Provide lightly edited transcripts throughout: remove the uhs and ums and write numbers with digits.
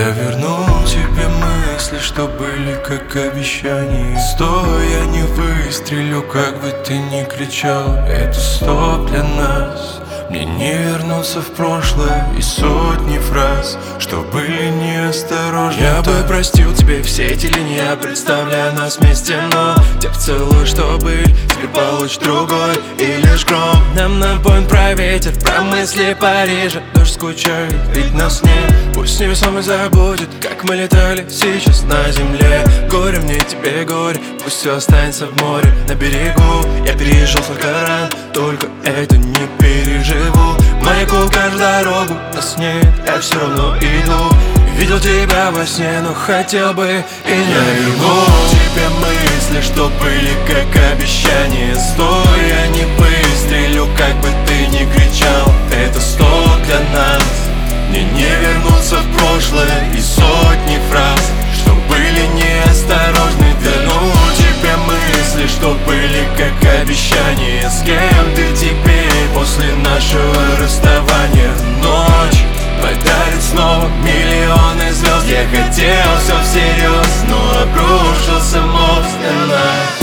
Я верну тебе мысли, что были как обещания. Стой, я не выстрелю, как бы ты ни кричал. Это стоп для нас. Мне не вернуться в прошлое и сотни фраз, что были неосторожны. Я бы простил тебе все эти линии, я представляю нас вместе, но тебя поцелуй, что были, теперь получишь другой и лишь гром. Нам напоен про ветер, про мысли Парижа. Дождь скучает, ведь нас нет. Пусть невесомый забудет, как мы летали сейчас на земле. Горе мне, тебе горе, пусть все останется в море, на берегу. Я пережил столько ран, только это не переживу. Маяку каждую дорогу, нас нет, я все равно иду. Видел тебя во сне, но хотел бы и не верну тебе мысли, что были как обещания. Стой, я не выстрелю, как бы ты ни кричал. Это стоп для нас. Мне не вернуться в прошлое и сотни фраз, что были неосторожны. Верну тебе мысли, что были как обещания. С кем ты теперь после нашего расставания? Ночь подарит снова миллионы звезд. Я хотел все всерьез, но обрушился мост на нас.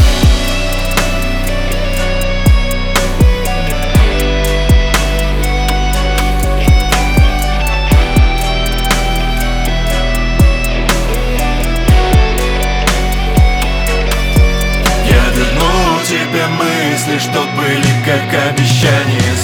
Тебе мысли, что были как обещания.